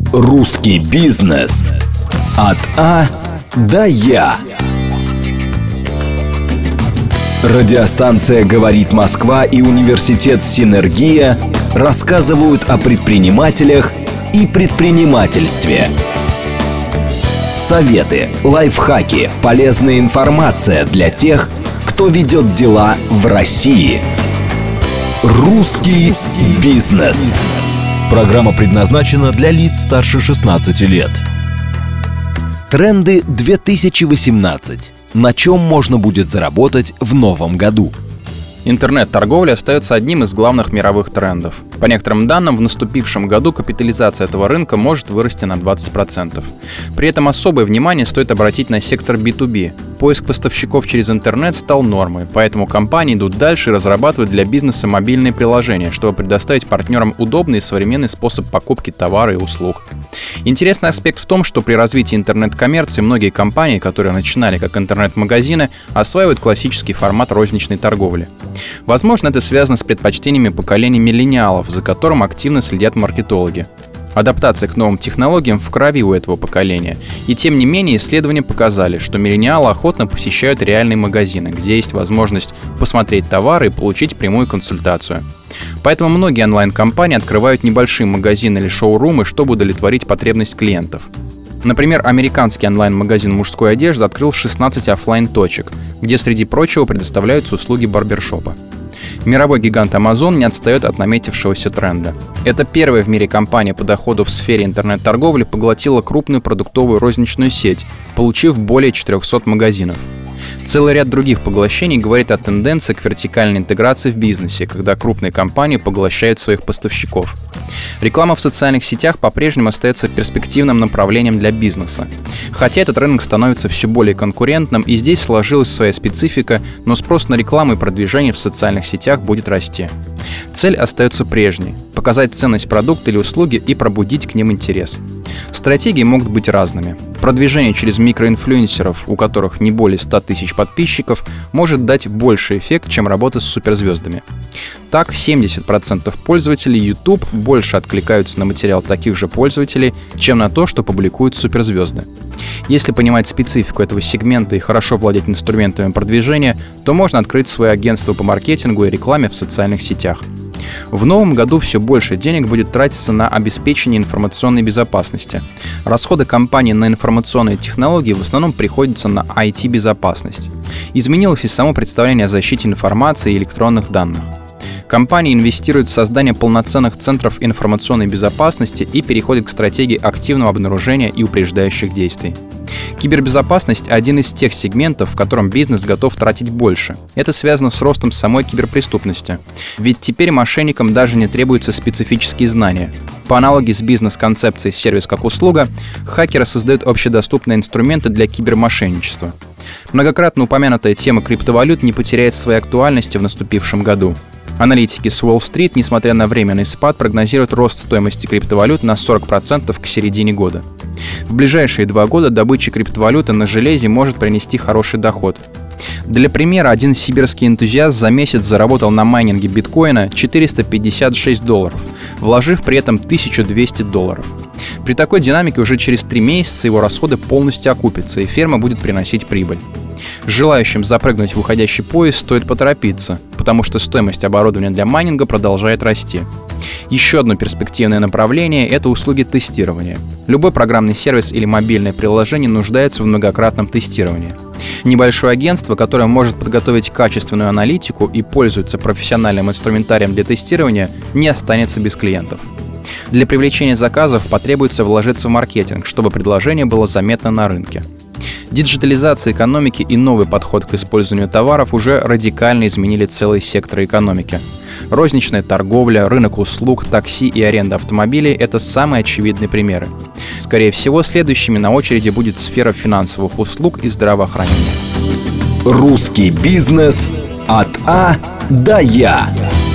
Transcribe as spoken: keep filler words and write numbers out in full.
Русский бизнес от А до Я. Радиостанция «Говорит Москва» и университет «Синергия» рассказывают о предпринимателях и предпринимательстве. Советы, лайфхаки, полезная информация для тех, кто ведет дела в России. Русский бизнес. Программа предназначена для лиц старше шестнадцати лет. Тренды две тысячи восемнадцать. На чем можно будет заработать в новом году? Интернет-торговля остается одним из главных мировых трендов. По некоторым данным, в наступившем году капитализация этого рынка может вырасти на двадцать процентов. При этом особое внимание стоит обратить на сектор би ту би. Поиск поставщиков через интернет стал нормой, поэтому компании идут дальше и разрабатывают для бизнеса мобильные приложения, чтобы предоставить партнерам удобный и современный способ покупки товара и услуг. Интересный аспект в том, что при развитии интернет-коммерции многие компании, которые начинали как интернет-магазины, осваивают классический формат розничной торговли. Возможно, это связано с предпочтениями поколения миллениалов, за которым активно следят маркетологи. Адаптация к новым технологиям в крови у этого поколения. И тем не менее, исследования показали, что миллениалы охотно посещают реальные магазины, где есть возможность посмотреть товары и получить прямую консультацию. Поэтому многие онлайн-компании открывают небольшие магазины или шоурумы, чтобы удовлетворить потребность клиентов. Например, американский онлайн-магазин мужской одежды открыл шестнадцать офлайн-точек, где, среди прочего, предоставляются услуги барбершопа. Мировой гигант Amazon не отстает от наметившегося тренда. Это первая в мире компания по доходу в сфере интернет-торговли поглотила крупную продуктовую розничную сеть, получив более четырехсот магазинов. Целый ряд других поглощений говорит о тенденции к вертикальной интеграции в бизнесе, когда крупные компании поглощают своих поставщиков. Реклама в социальных сетях по-прежнему остается перспективным направлением для бизнеса. Хотя этот рынок становится все более конкурентным, и здесь сложилась своя специфика, но спрос на рекламу и продвижение в социальных сетях будет расти. Цель остается прежней – показать ценность продукта или услуги и пробудить к ним интерес. Стратегии могут быть разными. Продвижение через микроинфлюенсеров, у которых не более ста тысяч подписчиков, может дать больший эффект, чем работа с суперзвездами. Так, семьдесят процентов пользователей YouTube больше откликаются на материал таких же пользователей, чем на то, что публикуют суперзвезды. Если понимать специфику этого сегмента и хорошо владеть инструментами продвижения, то можно открыть свое агентство по маркетингу и рекламе в социальных сетях. В новом году все больше денег будет тратиться на обеспечение информационной безопасности. Расходы компаний на информационные технологии в основном приходятся на ай ти-безопасность. Изменилось и само представление о защите информации и электронных данных. Компании инвестируют в создание полноценных центров информационной безопасности и переходят к стратегии активного обнаружения и упреждающих действий. Кибербезопасность – один из тех сегментов, в котором бизнес готов тратить больше. Это связано с ростом самой киберпреступности. Ведь теперь мошенникам даже не требуются специфические знания. По аналогии с бизнес-концепцией «сервис как услуга», хакеры создают общедоступные инструменты для кибермошенничества. Многократно упомянутая тема криптовалют не потеряет своей актуальности в наступившем году. Аналитики с Уолл-стрит, несмотря на временный спад, прогнозируют рост стоимости криптовалют на сорок процентов к середине года. В ближайшие два года добыча криптовалюты на железе может принести хороший доход. Для примера, один сибирский энтузиаст за месяц заработал на майнинге биткоина четыреста пятьдесят шесть долларов, вложив при этом тысячу двести долларов. При такой динамике уже через три месяца его расходы полностью окупятся, и ферма будет приносить прибыль. Желающим запрыгнуть в уходящий поезд стоит поторопиться, потому что стоимость оборудования для майнинга продолжает расти. Еще одно перспективное направление – это услуги тестирования. Любой программный сервис или мобильное приложение нуждается в многократном тестировании. Небольшое агентство, которое может подготовить качественную аналитику и пользуется профессиональным инструментарием для тестирования, не останется без клиентов. Для привлечения заказов потребуется вложиться в маркетинг, чтобы предложение было заметно на рынке. Диджитализация экономики и новый подход к использованию товаров уже радикально изменили целые секторы экономики. Розничная торговля, рынок услуг, такси и аренда автомобилей – это самые очевидные примеры. Скорее всего, следующими на очереди будет сфера финансовых услуг и здравоохранения. Русский бизнес от А до Я.